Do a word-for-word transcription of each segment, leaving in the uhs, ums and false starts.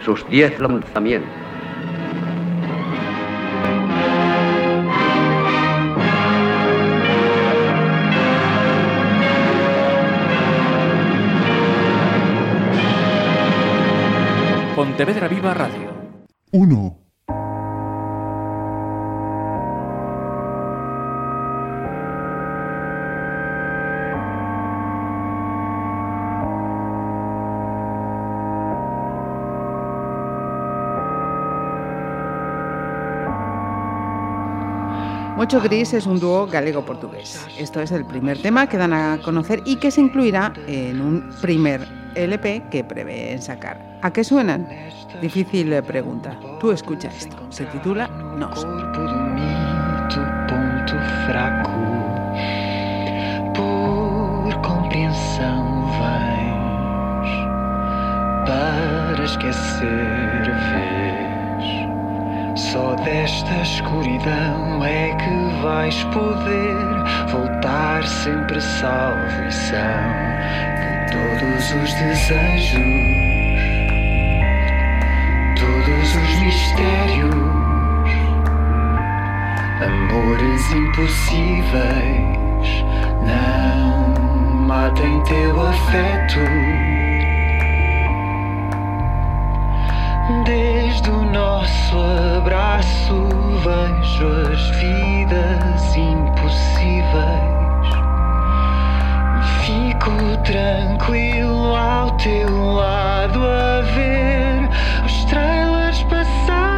sus diez lanzamientos. Pontevedra Viva Radio. Uno. Mocho Gris es un dúo galego-portugués. Esto es el primer tema que dan a conocer y que se incluirá en un primer L P que prevén sacar. ¿A qué suenan? Difícil pregunta. Tú escucha esto. Se titula Nós. Corpo do mito, ponto fraco. Por compreensão vens para esquecer, vês. Só desta escuridão é que vais poder voltar sempre salvo e são de todos os desejos. Todos os mistérios, amores impossíveis, não matem teu afeto. Desde o nosso abraço vejo as vidas impossíveis. Fico tranquilo ao teu lado a ver os trailers passar.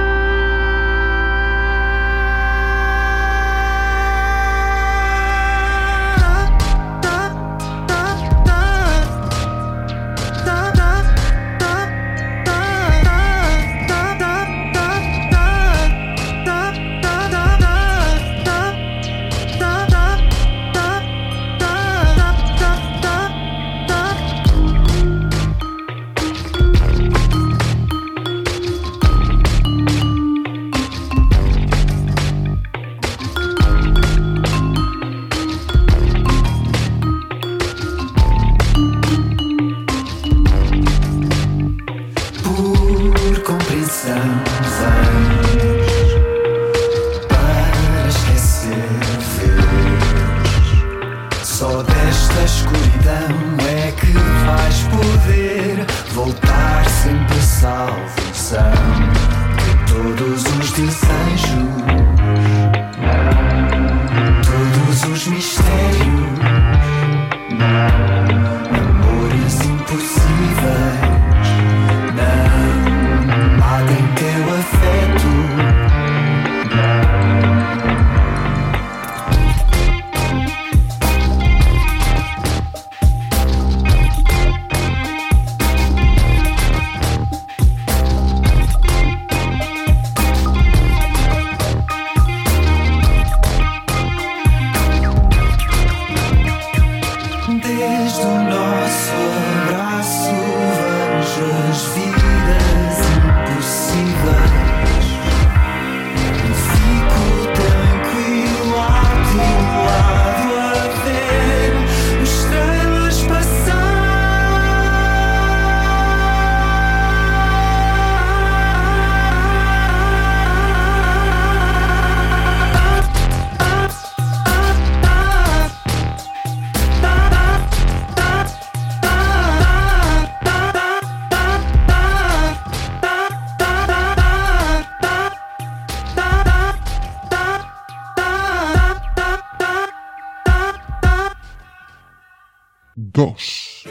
Dos.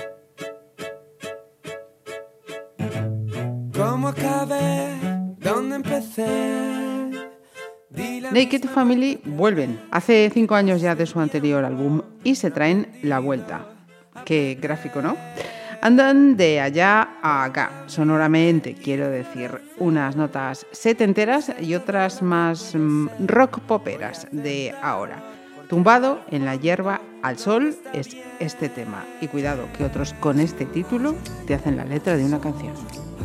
¿Cómo acabé? ¿Dónde empecé? Naked Family vuelven. Hace cinco años ya de su anterior álbum y se traen la vuelta. Qué gráfico, ¿no? Andan de allá a acá, sonoramente, quiero decir, unas notas setenteras y otras más mmm, rock poperas de ahora. Tumbado en la hierba al sol es este tema. Y cuidado, que otros con este título te hacen la letra de una canción.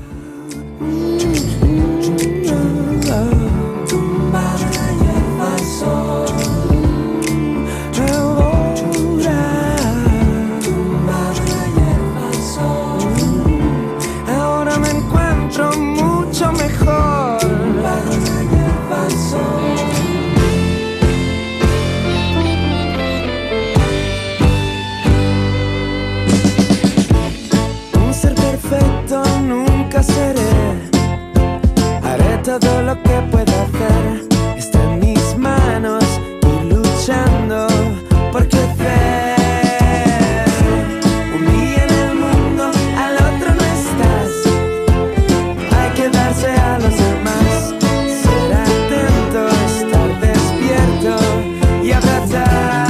Tumbado en la hierba al sol. Ahora me encuentro lo que puedo hacer está en mis manos, ir luchando por crecer. Un día en el mundo, al otro no estás. Hay que darse a los demás, ser atento, estar despierto y abrazar.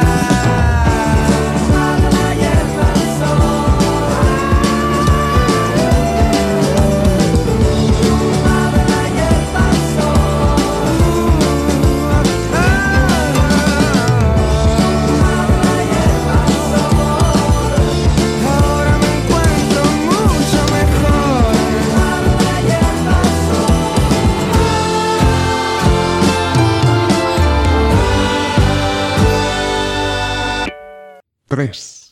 tres.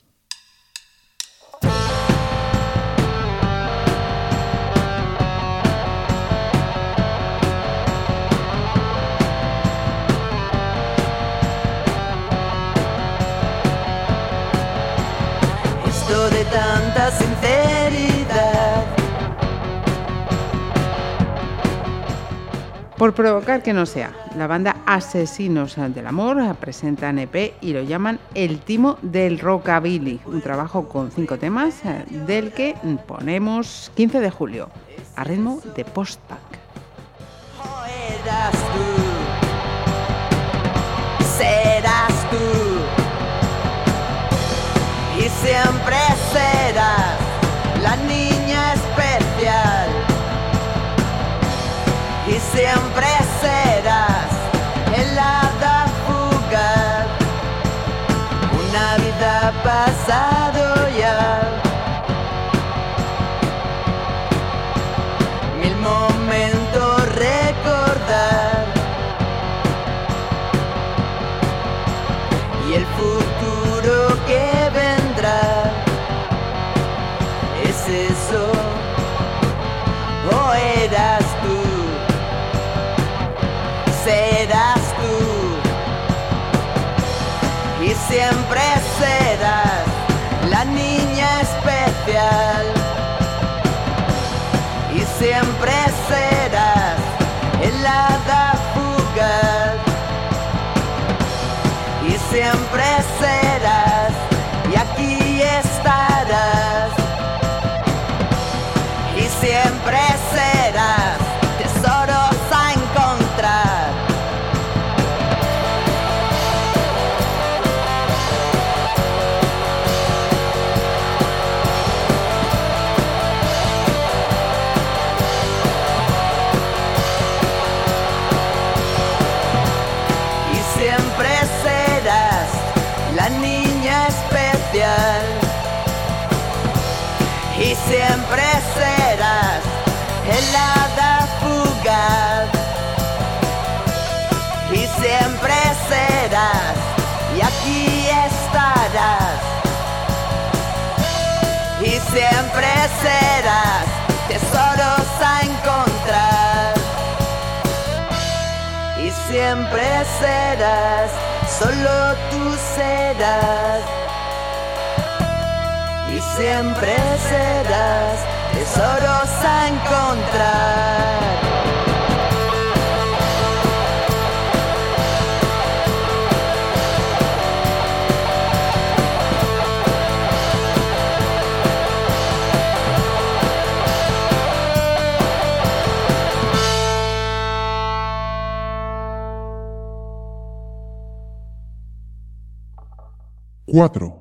Esto de tanta sinceridad. Por provocar que no sea, la banda Asesinos del Amor presentan E P y lo llaman El Timo del Rockabilly, un trabajo con cinco temas del que ponemos quince de julio, a ritmo de post-punk. O eras tú, serás tú, y siempre serás la niña especial, y siempre serás el hada fugaz, una vida pasado ya, mil momentos recordar, y el futuro que vendrá es eso. O eras tú, serás tú, y siempre serás la niña especial, y siempre serás el hada fugaz, y siempre serás, y aquí estarás, y siempre serás tesoros a encontrar. Y siempre serás la niña especial, y siempre serás el hada fugaz, y siempre serás, y aquí estarás, y siempre serás tesoros a encontrar, y siempre serás, solo tú serás, y siempre serás tesoros a encontrar. cuatro.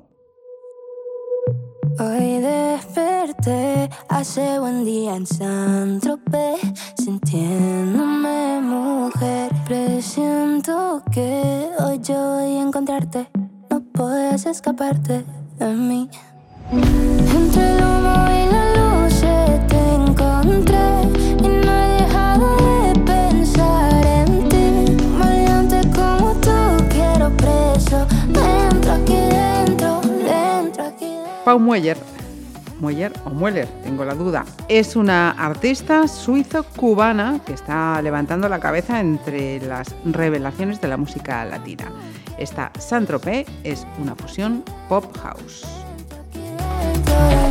Hoy desperté hace buen día en Saint-Tropez, sintiéndome mujer. Presiento que hoy yo voy a encontrarte, no puedes escaparte de mí. Entre el humo y la luz te encontré y no he dejado de pensar en ti. Maleante como tú, quiero preso dentro aquí dentro, dentro aquí dentro. Pau Mueller, Mueller o Mueller, tengo la duda, es una artista suizo-cubana que está levantando la cabeza entre las revelaciones de la música latina. Esta Saint-Tropez es una fusión pop house.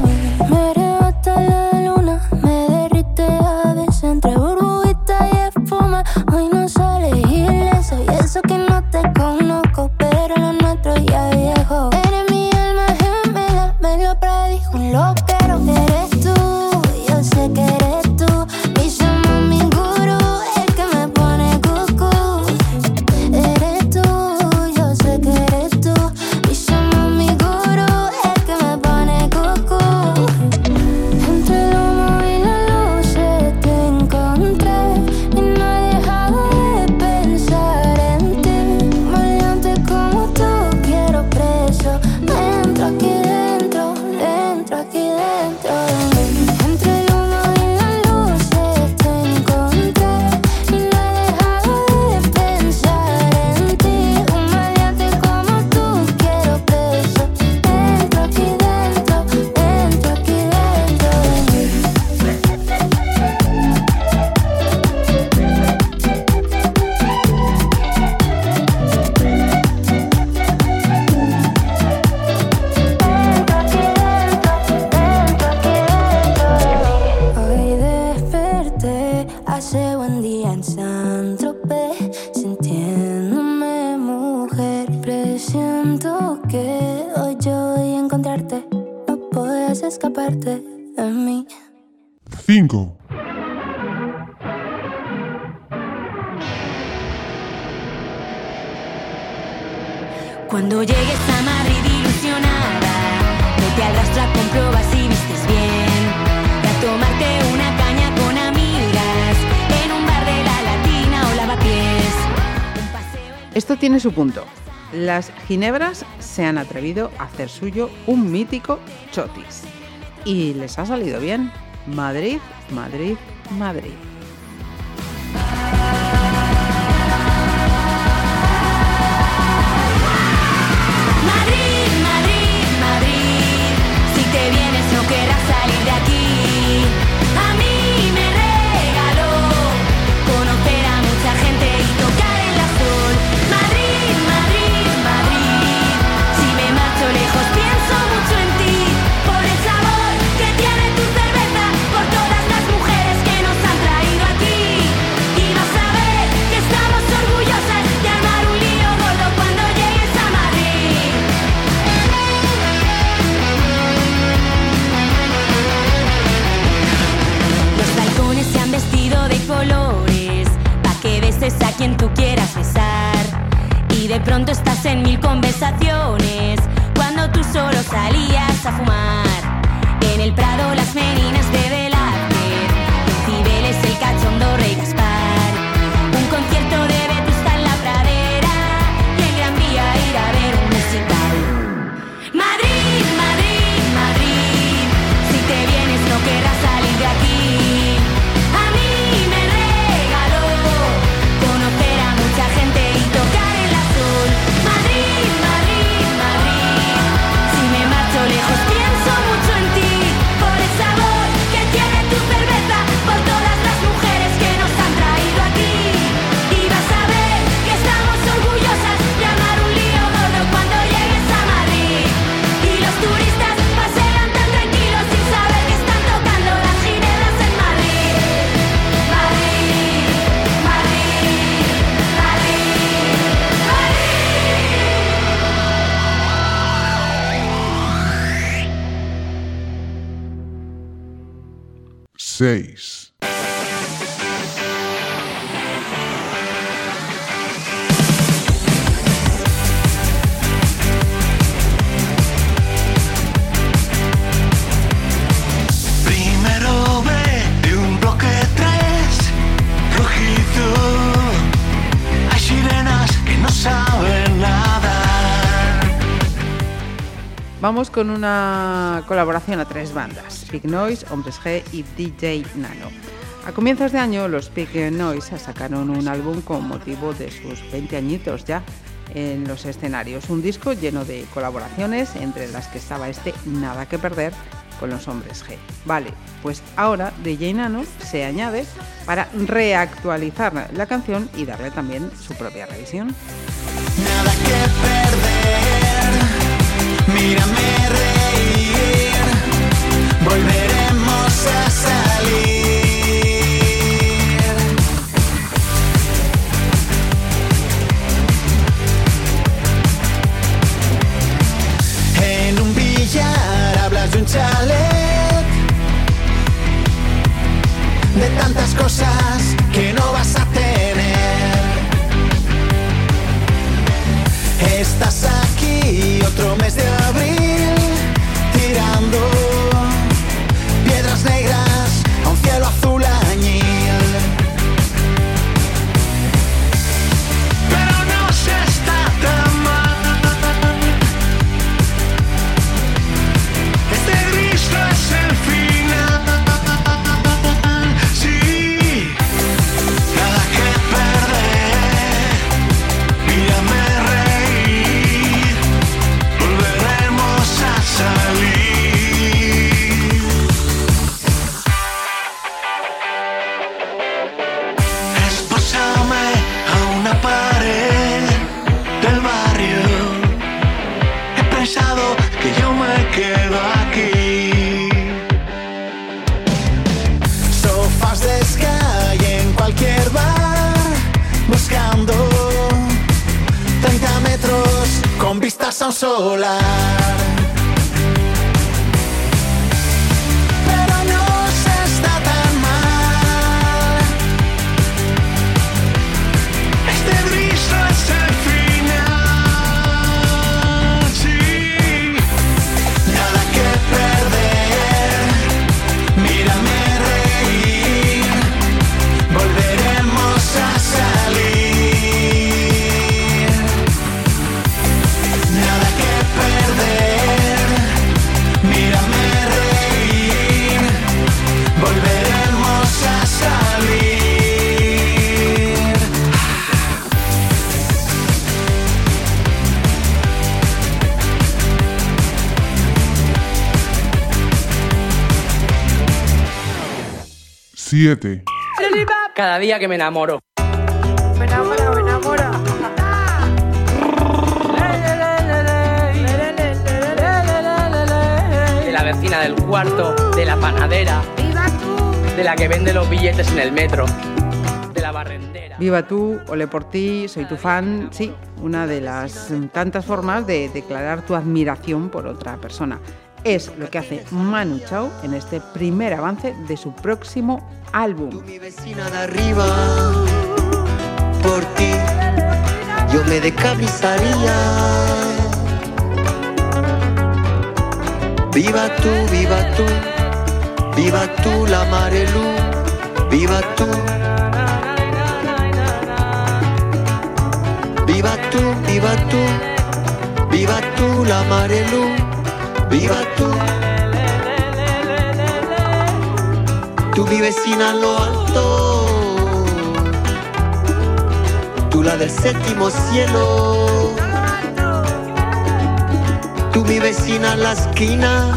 Me arrebata la luna, me derrite a veces entre burbujita y espuma. hace buen día en Saint-Tropez, sintiéndome mujer. Presiento que hoy yo voy a encontrarte, no puedes escaparte de mí. Cinco. Cuando llegues a Madrid ilusionada, vete al rastro a comprobar si vistes bien, y a tomarte una caña con amigas en un bar de la Latina o Lavapiés. Un paseo en... Esto tiene su punto. Las ginebras se han atrevido a hacer suyo un mítico chotis. Y les ha salido bien. Madrid, Madrid, Madrid. Madrid, Madrid, Madrid, si te vienes no querrás salir de aquí. A mí me regaló conocer a mucha gente y tocar el azul. Madrid, Madrid, Madrid, si me marcho lejos pienso mucho en ti, por el sabor que tiene tu cerveza, por todas las mujeres que nos han traído aquí. Y vas a ver que estamos orgullosas de armar un lío gordo cuando llegues a Madrid. Los balcones se han vestido de colores, pa' que beses a quien tú quieras besar. Y de pronto estás en mil conversaciones, cuando tú solo salías a fumar. En el Prado las meninas de Velázquez, en Cibeles el cachondo Rey Gaspar. Un concierto de Vetusta en la Pradera, y en Gran Vía ir a ver un musical. Madrid, Madrid, Madrid, si te vienes no querrás salir de aquí. A mí me regaló conocer a mucha gente y tocar el azul. Madrid, Madrid, Madrid, si me marcho lejos pienso mucho en ti, por el sabor que tiene tu cerveza, por todas las mujeres que nos han traído aquí. Y vas a ver que estamos orgullosas de armar un lío gordo cuando llegues a Madrid. Y los turistas pasean tan tranquilos sin saber que están tocando las ginebras en Madrid. Madrid, Madrid, Madrid, Madrid. Seis. Primero ve de un bloque tres, rojizo. Hay sirenas que no saben nadar. Vamos con una colaboración a tres bandas, Big Noise, Hombres G y D J Nano. A comienzos de año, los Big Noise sacaron un álbum con motivo de sus veinte añitos ya en los escenarios. Un disco lleno de colaboraciones, entre las que estaba este Nada que perder con los Hombres G. Vale, pues ahora D J Nano se añade para reactualizar la canción y darle también su propia revisión. Nada que perder, mírame reír, volveremos a salir. En un billar hablas de un chalet, de tantas cosas que no vas a tener. Estás aquí otro mes de abril, tirando piedras negras a un cielo azul añil. Pero no se está tan mal, este gris no es el final. Sí, nada que perder, mírame reír, volveremos a salir. Espósame a una pared del barrio, he pensado que yo me quedo aquí. Sofás de Sky en buscando treinta metros con vistas a un solar. Pero no se está tan mal. Este brillo es el final, sí. Nada que perder, mírame reír, volveremos a salir. Nada que perder, mírame reír, volveremos a salir. Siete. Cada día que me enamoro. Me enamora, me enamora. De la vecina del cuarto, de la panadera, ¡Viva tú! de la que vende los billetes en el metro, de la barrendera. Viva tú, ole por ti, soy tu fan. Sí, una de las tantas formas de declarar tu admiración por otra persona. Es lo que hace Manu Chao en este primer avance de su próximo álbum. Mi vecina de arriba, por ti, yo me descabrizaría. Viva tú, viva tú, viva tú la Marelu, viva tú. Viva tú, viva tú, viva tú la Marelu, viva tú. Tú mi vecina en lo alto, tú la del séptimo cielo. Tú mi vecina en la esquina,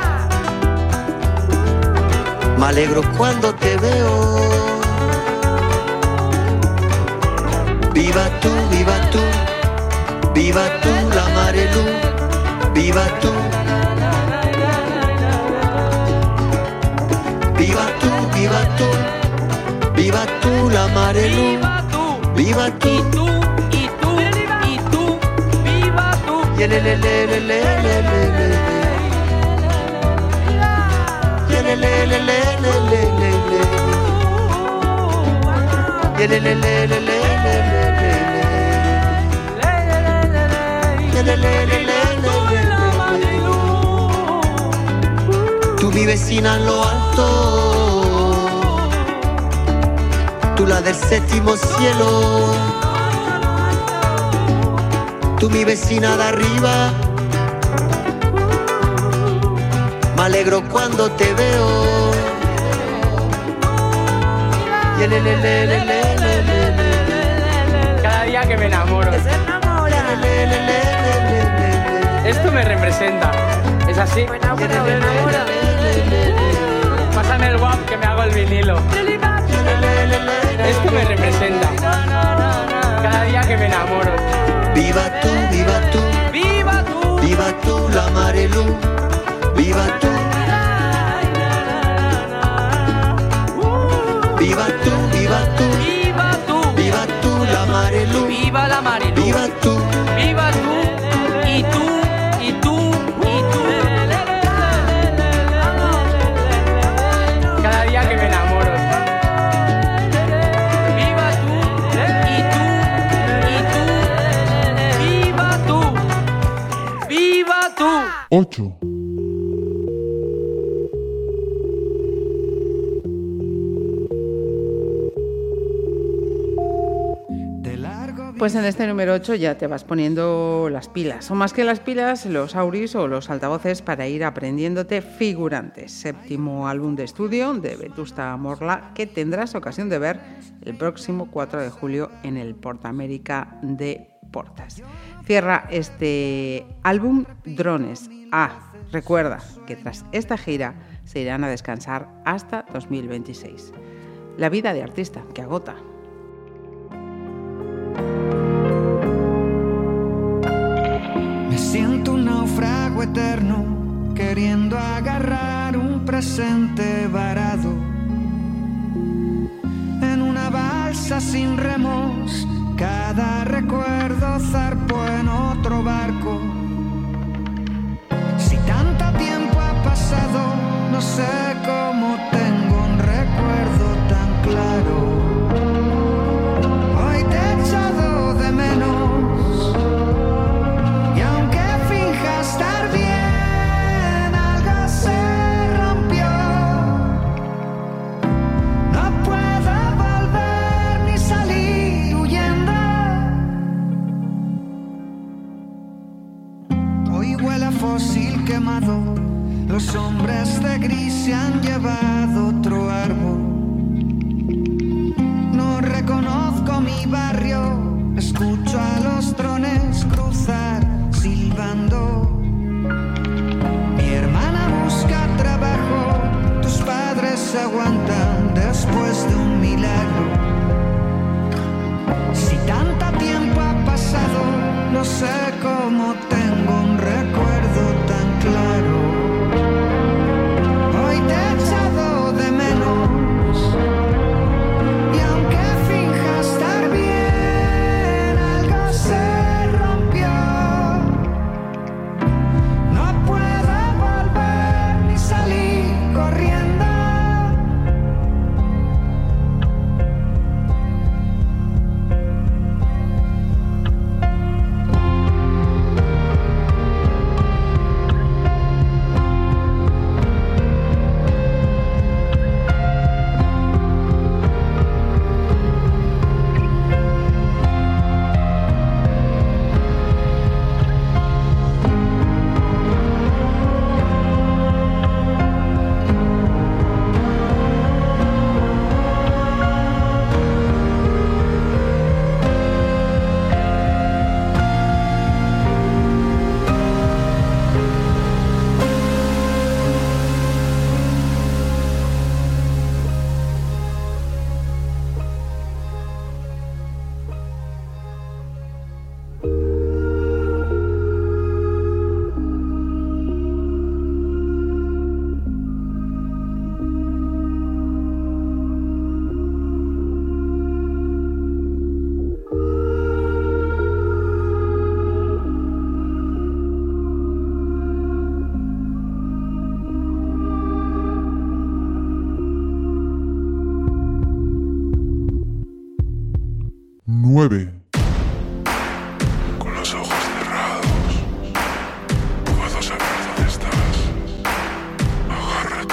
me alegro cuando te veo. Viva tú, viva tú, viva tú la Marelu, viva tú. Viva tú, viva tú, viva tú la Marelu, viva tú. Y tú, y tú, y tú, viva tú. Y le le le le le le le le. Y le le le le le le le le. Y le le le le le le le le. Y le le le le le le le. Tú mi vecina en lo alto, tú la del séptimo cielo. Tú mi vecina de arriba, me alegro cuando te veo. Y le le le le le le le. Cada día que me enamoro. Se enamora. Le le le le le le. Esto me representa. ¿Es así? Me enamora, me enamora. Pásame el guap que me hago el vinilo. Esto me representa. Cada día que me enamoro. Viva tú, viva tú, ¡Viva tú! viva tú la Marelu, viva tú. Viva tú, viva tú, ¡Viva tú! viva tú la Marelu, ¡Viva la Marilu! viva tú. ¡Viva tú! Y tú, y tú, y tú. Cada día que me enamoro. ¡Viva tú! Y tú, y tú. ¡Viva tú! ¡Viva tú! Ocho. Pues en este número ocho ya te vas poniendo las pilas, o más que las pilas, los auris o los altavoces para ir aprendiéndote figurantes. Séptimo álbum de estudio de Vetusta Morla que tendrás ocasión de ver el próximo cuatro de julio en el Portamérica de Portas. Cierra este álbum Drones. Ah, recuerda que tras esta gira se irán a descansar hasta dos mil veintiséis. La vida de artista que agota. Me siento un náufrago eterno, queriendo agarrar un presente varado en una balsa brisa sin remos, cada recuerdo zarpó en otro barco. Si tanto tiempo ha pasado, no sé cómo tengo un recuerdo tan claro. Hoy te he echado de menos, y aunque finja estar bien, algo se rompió. No puedo volver ni salir huyendo. Hoy huele a fósil quemado, los hombres de gris se han llevado otro árbol. No reconozco mi barrio, escucho a los drones cruzar silbando. Mi hermana busca trabajo, tus padres se aguantan después de un milagro. Si tanto tiempo ha pasado, no sé cómo tengo un recuerdo tan claro. Hoy te he echado de menos, y aunque finja estar bien, algo se rompió. No puedo volver ni salir corriendo. nueve. Con los ojos cerrados, puedo saber dónde estás. Agárrate.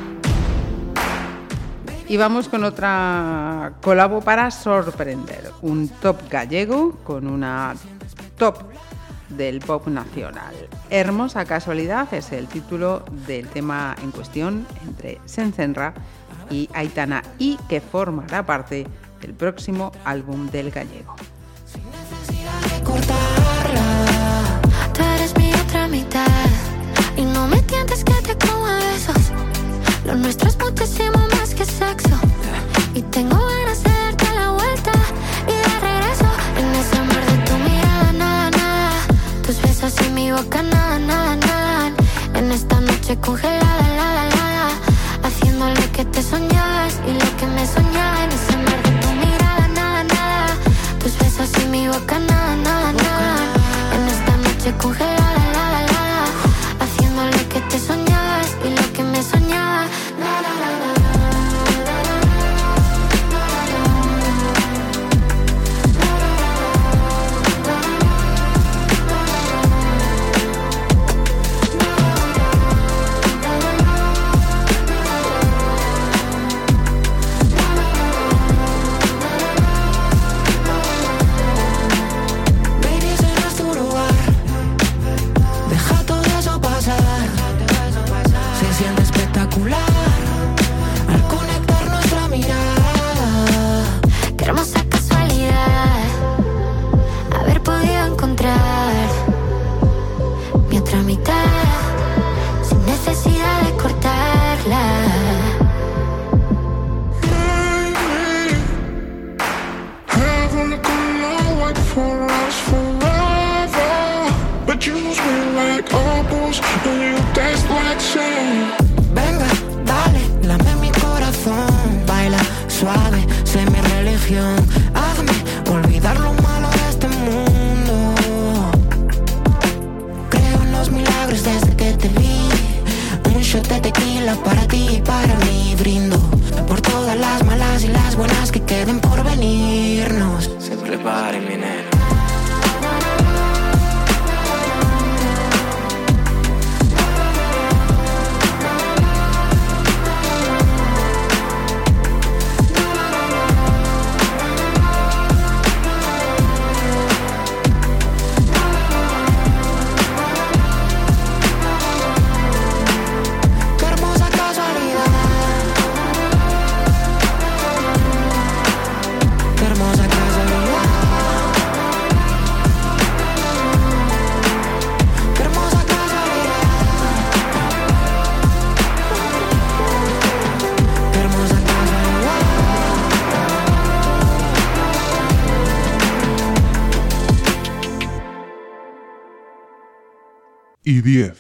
Y vamos con otra colabo para sorprender. Un top gallego con una top del pop nacional. Hermosa casualidad es el título del tema en cuestión entre Sencenra y Aitana, y que formará parte del próximo álbum del gallego. Sin necesidad de cortarla, tú eres mi otra mitad, y no me tientes que te como a besos. Lo nuestro es muchísimo más que sexo, y tengo ganas de darte la vuelta y de regreso. En ese mar de tu mirada, nada, nada, tus besos y mi boca, nada, nada, nada. En esta noche congelada, la, la, la, haciendo lo que te soñabas y lo que me soñaba. En ese mar de tu mirada, nada, nada, tus besos y mi boca, nada, nada, nada. En esta noche congelada, la, la, la, haciendo lo que te soñabas y lo que me soñaba. La, la, la, la. Al conectar nuestra mirada, Qué hermosa casualidad haber podido encontrar mi otra mitad sin necesidad de cortarla. Heaven could wait for us forever, but you smell like apples and you taste like shame. venga, dale, lame mi corazón, baila suave, sé mi religión. religión. Hazme olvidar lo malo de este mundo. Creo en los milagros desde que te vi. Un shot de tequila para ti y para mí. Brindo por todas las malas y las buenas que queden por venirnos. Se prepare mi nena. Y diez.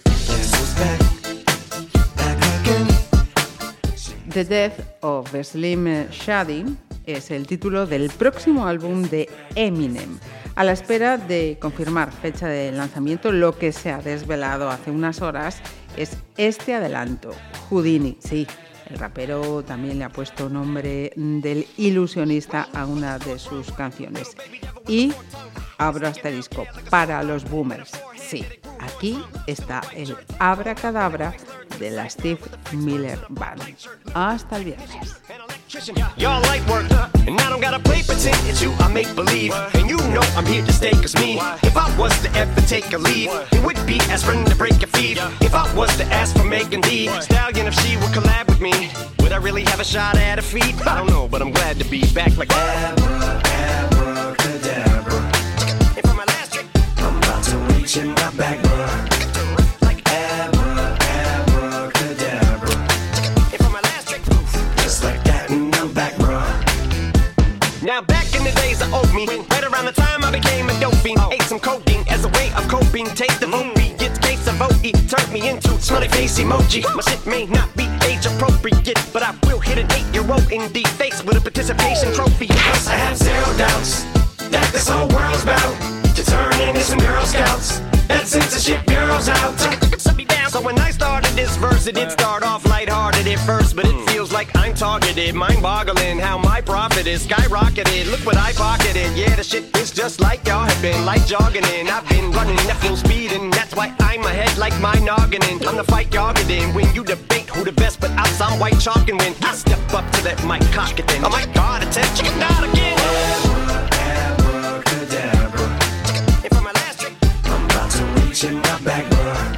The Death of Slim Shady es el título del próximo álbum de Eminem. A la espera de confirmar fecha de lanzamiento, lo que se ha desvelado hace unas horas es este adelanto, Houdini. Sí, el rapero también le ha puesto nombre del ilusionista a una de sus canciones. Y abro asterisco, para los boomers, sí, aquí está el abracadabra de la Steve Miller Band. Hasta el viernes. Y'all light work, and I don't gotta play pretend it's you, I make believe. And you know I'm here to stay, cause me, if I was to ever take a leave, it would be aspirin to break a feed. If I was to ask for Megan Thee Stallion, if she would collab with me, would I really have a shot at a feat? I don't know, but I'm glad to be back like Abra, abracadabra. And for my last trick, I'm about to reach in my back, bruh. Like Abra, abracadabra. And for my last trick, just like that, and I'm back, bruh. Now back in the days I owed me, right around the time I became a dope fiend. Ate some codeine as a way of coping. Take the opiate case of O E, turned me into smiley face emoji. My shit may not be age appropriate, but I will hit an eight-year-old in the face with a participation trophy. Plus I have zero doubts that this whole world's bout to turn into some Girl Scouts. That censorship bureau's out. So when I started this verse, it did start off lighthearted at first, but it feels like I'm targeted. Mind-boggling how my profit is skyrocketed. Look what I pocketed. Yeah, the shit is just like y'all have been, like jogging in. I've been running at full speed, and that's why I'm ahead like my noggin in. I'm the fight y'all get in when you debate who the best, but I sound white chalk, and when I step up to that mic, cock it then. Oh my God, it's a chicken out again. Abracadabra. And for my last trick, I'm about to reach in my back, bruh.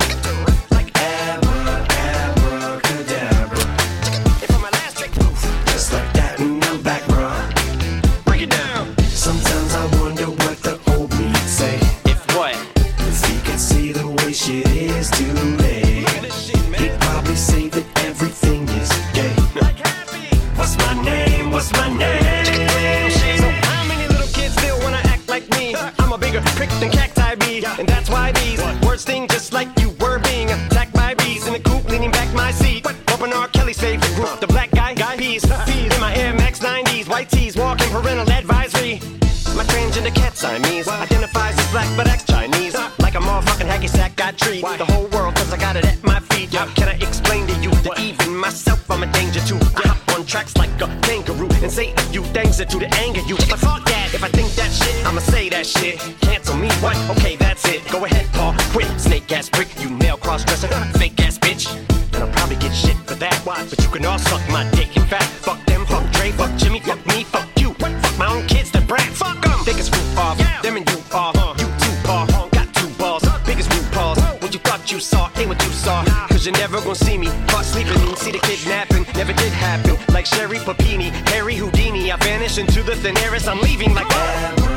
Shit is too late. He'd probably say that everything is gay. What's my name? What's my name? So how many little kids still wanna act like me? I'm a bigger prick than cacti bee, and that's why these words sting just like you were being attacked by bees in the coop, leaning back my seat. Open R. Kelly's favorite group, the black guy guy peas. In my Air Max nineties, white tees, walking parental advisory. My transgender cat Siamese identifies as black but acts Chinese. Like a motherfucking hacky sack, I treat the whole world cause I got it at my feet. How can I explain to you that even myself I'm a danger to? I hop on tracks like a kangaroo and say a few things that do to anger you. But fuck that, if I think that shit, I'ma say that shit. Cancel me, what? Okay, that's it. Go ahead, Paul, quit. Snake ass prick, you male cross-dresser, fake ass bitch. And I'll probably get shit for that. But you can all suck my dick. In fact, fuck them, fuck Dre, fuck Jimmy, fuck me, fuck you. Fuck my own kids, they're brats. Fuck them. Think it's roof off, them and you off. You two paw, got two balls, biggest root paws. What you thought you saw ain't what you saw. Cause you're never gonna see me caught sleeping. See the kidnapping, never did happen. Like Sherry Papini, Harry Houdini, I vanish into the thin air as I'm leaving like that.